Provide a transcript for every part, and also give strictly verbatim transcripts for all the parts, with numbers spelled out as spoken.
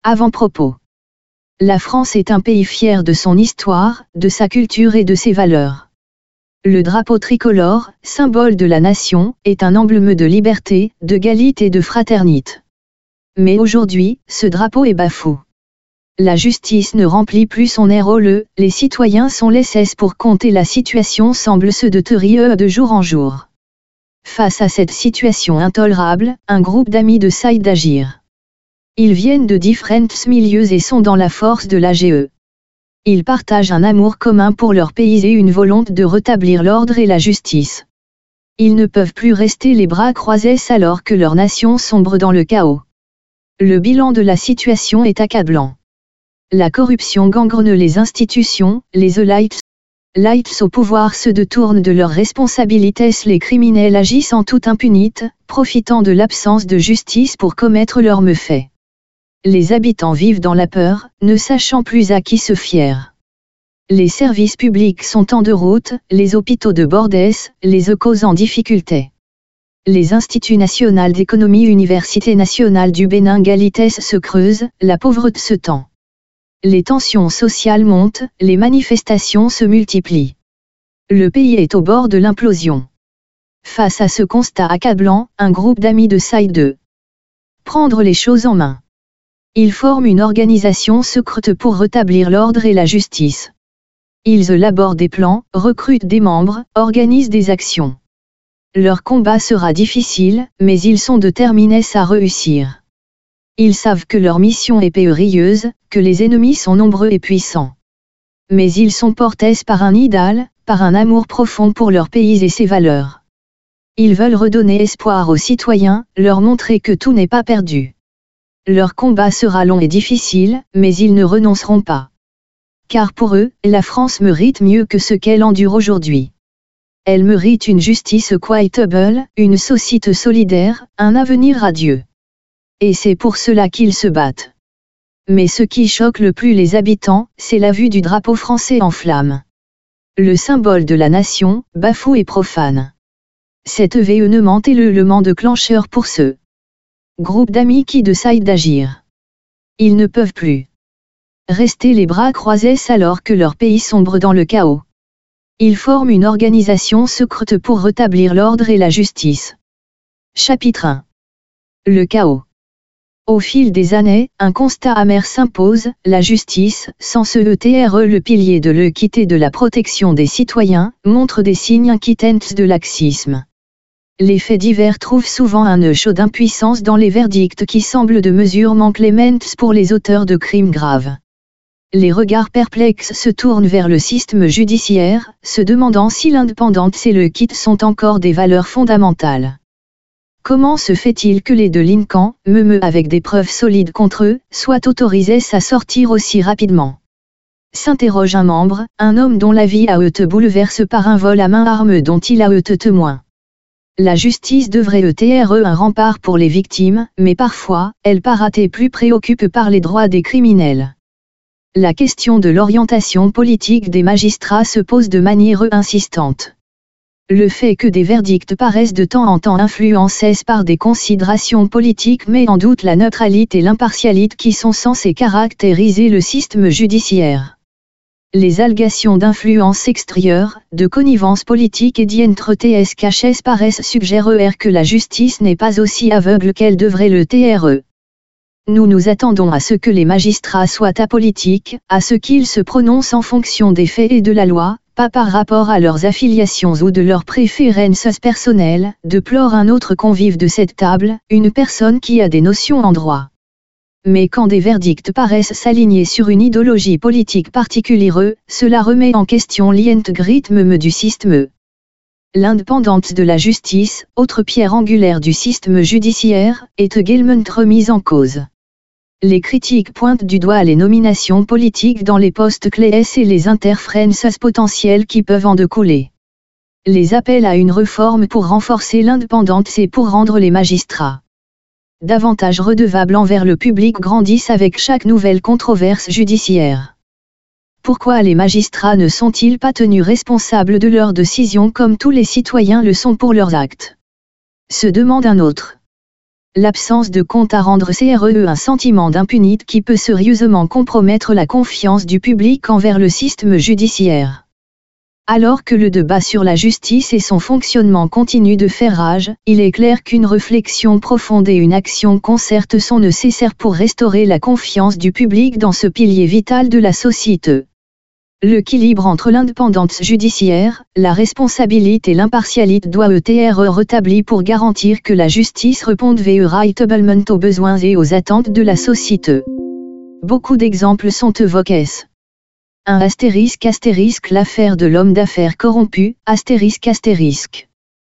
Avant-propos. La France est un pays fier de son histoire, de sa culture et de ses valeurs. Le drapeau tricolore, symbole de la nation, est un emblème de liberté, de d'égalité et de fraternité. Mais aujourd'hui, ce drapeau est bafoué. La justice ne remplit plus son rôle, les citoyens sont laissés pour compte et la situation semble se détériorer de jour en jour. Face à cette situation intolérable, un groupe d'amis décide d'agir. Ils viennent de différents milieux et sont dans la force de l'A G E. Ils partagent un amour commun pour leur pays et une volonté de rétablir l'ordre et la justice. Ils ne peuvent plus rester les bras croisés alors que leur nation sombre dans le chaos. Le bilan de la situation est accablant. La corruption gangrène les institutions, les élites au pouvoir se détournent de leurs responsabilités, les criminels agissent en toute impunité, profitant de l'absence de justice pour commettre leurs méfaits. Les habitants vivent dans la peur, ne sachant plus à qui se fier. Les services publics sont en déroute, les hôpitaux de bordès, les écoles en difficulté. Les instituts nationaux d'économie, Université nationale du Bénin Galités se creusent, la pauvreté se tend. Les tensions sociales montent, les manifestations se multiplient. Le pays est au bord de l'implosion. Face à ce constat accablant, un groupe d'amis décide de prendre les choses en main. Ils forment une organisation secrète pour rétablir l'ordre et la justice. Ils élaborent des plans, recrutent des membres, organisent des actions. Leur combat sera difficile, mais ils sont déterminés à réussir. Ils savent que leur mission est périlleuse, que les ennemis sont nombreux et puissants. Mais ils sont portés par un idéal, par un amour profond pour leur pays et ses valeurs. Ils veulent redonner espoir aux citoyens, leur montrer que tout n'est pas perdu. Leur combat sera long et difficile, mais ils ne renonceront pas. Car pour eux, la France mérite mieux que ce qu'elle endure aujourd'hui. Elle mérite une justice équitable, une société solidaire, un avenir radieux. Et c'est pour cela qu'ils se battent. Mais ce qui choque le plus les habitants, c'est la vue du drapeau français en flammes. Le symbole de la nation, bafoué et profane. Cet événement est l'élément déclencheur pour ce groupe d'amis qui décident d'agir. Ils ne peuvent plus rester les bras croisés alors que leur pays sombre dans le chaos. Ils forment une organisation secrète pour rétablir l'ordre et la justice. Chapitre un. Le chaos. Au fil des années, un constat amer s'impose, la justice, sans ce E T R E le pilier de l'équité et de la protection des citoyens, montre des signes inquiétants de laxisme. Les faits divers trouvent souvent un nœud chaud d'impuissance dans les verdicts qui semblent de mesures manquent clémentes pour les auteurs de crimes graves. Les regards perplexes se tournent vers le système judiciaire, se demandant si l'indépendance et le quitte sont encore des valeurs fondamentales. Comment se fait-il que les délinquants, même avec des preuves solides contre eux, soient autorisés à sortir aussi rapidement? S'interroge un membre, un homme dont la vie a été bouleversée par un vol à main armée dont il a été témoin. La justice devrait être un rempart pour les victimes, mais parfois, elle paraît plus préoccupée par les droits des criminels. La question de l'orientation politique des magistrats se pose de manière insistante. Le fait que des verdicts paraissent de temps en temps influencés par des considérations politiques met en doute la neutralité et l'impartialité qui sont censées caractériser le système judiciaire. Les allégations d'influence extérieure, de connivence politique et d'identité cachée paraissent suggérer que la justice n'est pas aussi aveugle qu'elle devrait l'être. Nous nous attendons à ce que les magistrats soient apolitiques, à ce qu'ils se prononcent en fonction des faits et de la loi, pas par rapport à leurs affiliations ou de leurs préférences personnelles, déplore un autre convive de cette table, une personne qui a des notions en droit. Mais quand des verdicts paraissent s'aligner sur une idéologie politique particulière, cela remet en question l'intégrité du système. L'indépendance de la justice, autre pierre angulaire du système judiciaire, est également remise en cause. Les critiques pointent du doigt les nominations politiques dans les postes clés et les interférences potentielles qui peuvent en découler. Les appels à une réforme pour renforcer l'indépendance et pour rendre les magistrats davantage redevables envers le public grandissent avec chaque nouvelle controverse judiciaire. Pourquoi les magistrats ne sont-ils pas tenus responsables de leurs décisions comme tous les citoyens le sont pour leurs actes? Se demande un autre. L'absence de compte à rendre crée un sentiment d'impunité qui peut sérieusement compromettre la confiance du public envers le système judiciaire. Alors que le débat sur la justice et son fonctionnement continue de faire rage, il est clair qu'une réflexion profonde et une action concertée sont nécessaires pour restaurer la confiance du public dans ce pilier vital de la société. L'équilibre entre l'indépendance judiciaire, la responsabilité et l'impartialité doit être rétabli pour garantir que la justice réponde véritablement aux besoins et aux attentes de la société. Beaucoup d'exemples sont évoqués. un astérisque astérisque l'affaire de l'homme d'affaires corrompu, astérisque astérisque.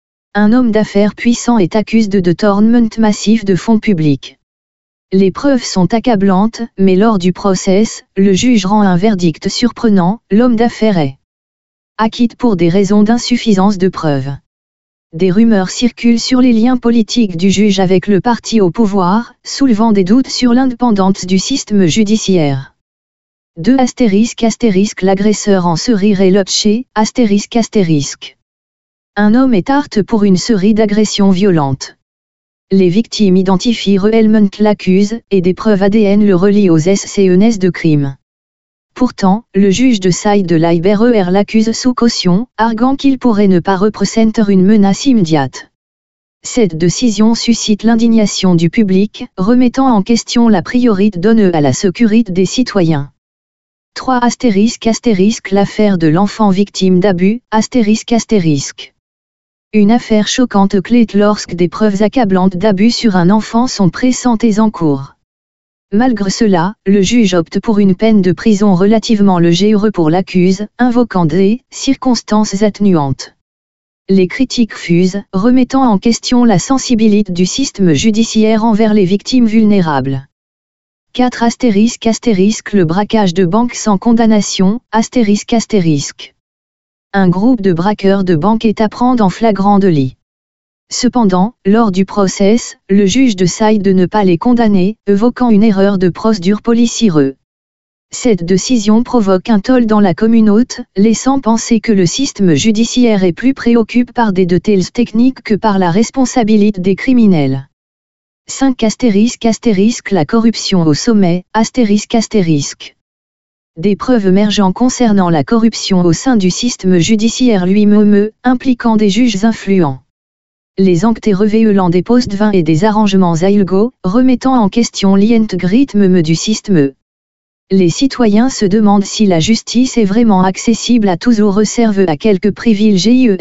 Un homme d'affaires puissant est accusé de détournement massif de fonds publics. Les preuves sont accablantes, mais lors du procès, le juge rend un verdict surprenant, l'homme d'affaires est acquitté pour des raisons d'insuffisance de preuves. Des rumeurs circulent sur les liens politiques du juge avec le parti au pouvoir, soulevant des doutes sur l'indépendance du système judiciaire. deux astérisque astérisque l'agresseur en serait lâché, astérisque astérisque. Un homme est arrêté pour une série d'agressions violentes. Les victimes identifient réellement l'accusé, et des preuves A D N le relient aux scènes de crime. Pourtant, le juge de Saïd de l'Iber l'accuse sous caution, arguant qu'il pourrait ne pas représenter une menace immédiate. Cette décision suscite l'indignation du public, remettant en question la priorité donnée à la sécurité des citoyens. trois astérisque astérisque l'affaire de l'enfant victime d'abus, astérisque astérisque. Une affaire choquante éclate lorsque des preuves accablantes d'abus sur un enfant sont présentées en cours. Malgré cela, le juge opte pour une peine de prison relativement légère pour l'accusé, invoquant des circonstances atténuantes. Les critiques fusent, remettant en question la sensibilité du système judiciaire envers les victimes vulnérables. quatre astérisque astérisque le braquage de banque sans condamnation, astérisque astérisque. Un groupe de braqueurs de banque est à prendre en flagrant délit. Cependant, lors du procès, le juge décide de ne pas les condamner, évoquant une erreur de procédure policière. Cette décision provoque un tolle dans la communauté, laissant penser que le système judiciaire est plus préoccupé par des de telles techniques que par la responsabilité des criminels. cinq astérisque astérisque la corruption au sommet, astérisque astérisque. Des preuves émergent concernant la corruption au sein du système judiciaire lui-même, impliquant des juges influents. Les enquêtes révélant des postes vains et des arrangements illégaux, remettant en question l'intégrité du système. Les citoyens se demandent si la justice est vraiment accessible à tous ou réservée à quelques privilégiés.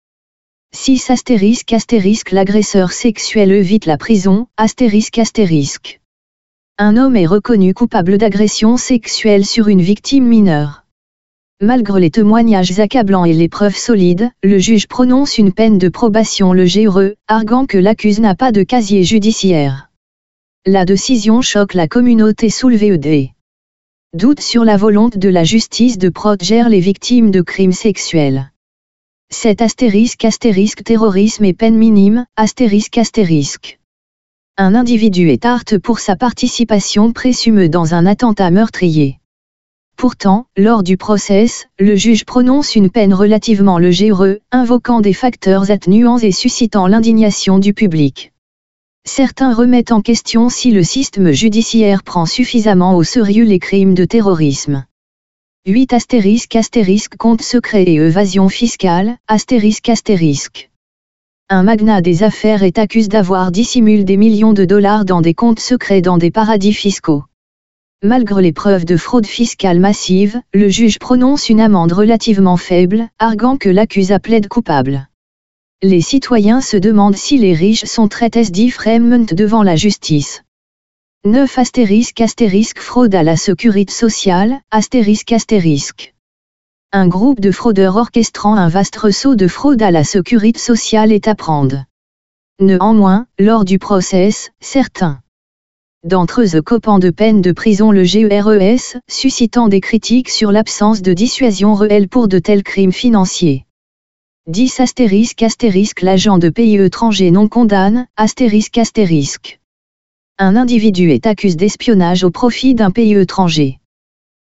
six astérisque astérisque l'agresseur sexuel évite la prison, astérisque astérisque. Un homme est reconnu coupable d'agression sexuelle sur une victime mineure. Malgré les témoignages accablants et les preuves solides, le juge prononce une peine de probation légère, arguant que l'accusé n'a pas de casier judiciaire. La décision choque la communauté soulevée des doutes sur la volonté de la justice de protéger les victimes de crimes sexuels. sept astérisque astérisque terrorisme et peine minime, astérisque astérisque. Un individu est arrêté pour sa participation présumée dans un attentat meurtrier. Pourtant, lors du procès, le juge prononce une peine relativement légère, invoquant des facteurs atténuants et suscitant l'indignation du public. Certains remettent en question si le système judiciaire prend suffisamment au sérieux les crimes de terrorisme. huit astérisque astérisque compte secret et évasion fiscale, astérisque astérisque. Un magnat des affaires est accusé d'avoir dissimulé des millions de dollars dans des comptes secrets dans des paradis fiscaux. Malgré les preuves de fraude fiscale massive, le juge prononce une amende relativement faible, arguant que l'accusé plaide coupable. Les citoyens se demandent si les riches sont traités différemment devant la justice. neuf astérisque astérisque fraude à la sécurité sociale, astérisque astérisque. Un groupe de fraudeurs orchestrant un vaste réseau de fraude à la sécurité sociale est à prendre. Néanmoins, lors du procès, certains d'entre eux copant de peine de prison le G E R E S, suscitant des critiques sur l'absence de dissuasion réelle pour de tels crimes financiers. dix astérisque astérisque l'agent de pays étranger non condamne, astérisque astérisque. Un individu est accusé d'espionnage au profit d'un pays étranger.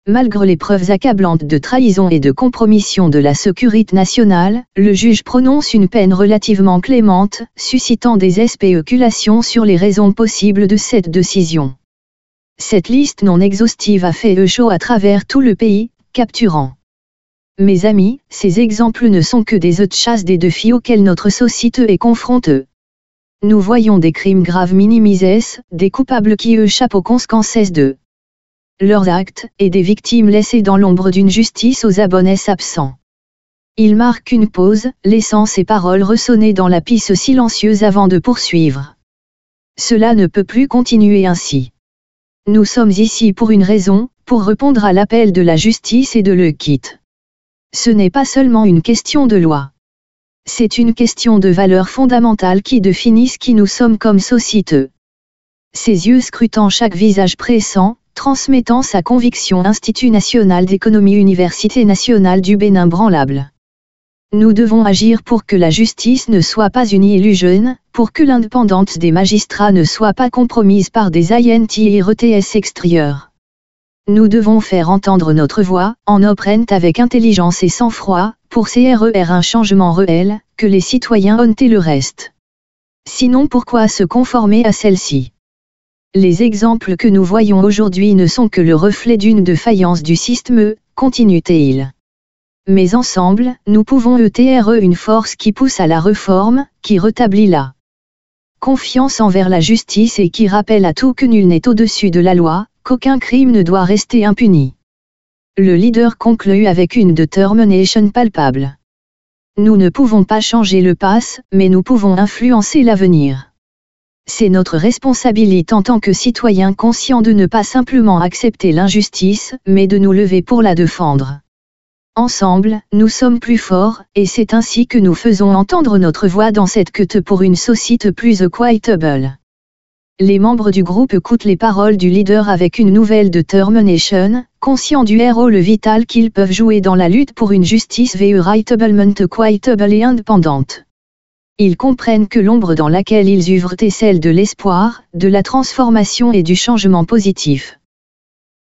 Malgré les preuves accablantes de trahison et de compromission de la sécurité nationale, le juge prononce une peine relativement clémente, suscitant des spéculations sur les raisons possibles de cette décision. Cette liste non exhaustive a fait écho à travers tout le pays, capturant. Mes amis, ces exemples ne sont que des outchases des défis auxquels notre société est confrontée. Nous voyons des crimes graves minimisés, des coupables qui échappent aux conséquences de leurs actes, et des victimes laissées dans l'ombre d'une justice aux abonnés absents. Il marque une pause, laissant ses paroles ressonner dans la piste silencieuse avant de poursuivre. Cela ne peut plus continuer ainsi. Nous sommes ici pour une raison, pour répondre à l'appel de la justice et de le quitte. Ce n'est pas seulement une question de loi. C'est une question de valeurs fondamentales qui définissent qui nous sommes comme société. Ses yeux scrutant chaque visage pressant, transmettant sa conviction Institut national d'économie Université nationale du Bénin branlable. Nous devons agir pour que la justice ne soit pas une illusion, pour que l'indépendance des magistrats ne soit pas compromise par des I N T et R T S extérieurs. Nous devons faire entendre notre voix, en opérant avec intelligence et sang-froid, pour créer un changement réel, que les citoyens ont et le reste. Sinon pourquoi se conformer à celle-ci? Les exemples que nous voyons aujourd'hui ne sont que le reflet d'une défaillance du système, continue-t-il. Mais ensemble, nous pouvons être une force qui pousse à la réforme, qui rétablit la confiance envers la justice et qui rappelle à tout que nul n'est au-dessus de la loi, qu'aucun crime ne doit rester impuni. Le leader conclut avec une détermination palpable. Nous ne pouvons pas changer le passé, mais nous pouvons influencer l'avenir. C'est notre responsabilité en tant que citoyens conscients de ne pas simplement accepter l'injustice, mais de nous lever pour la défendre. Ensemble, nous sommes plus forts, et c'est ainsi que nous faisons entendre notre voix dans cette quête pour une société plus équitable. Les membres du groupe écoutent les paroles du leader avec une nouvelle détermination, conscients du rôle vital qu'ils peuvent jouer dans la lutte pour une justice véritablement équitable et indépendante. Ils comprennent que l'ombre dans laquelle ils œuvrent est celle de l'espoir, de la transformation et du changement positif.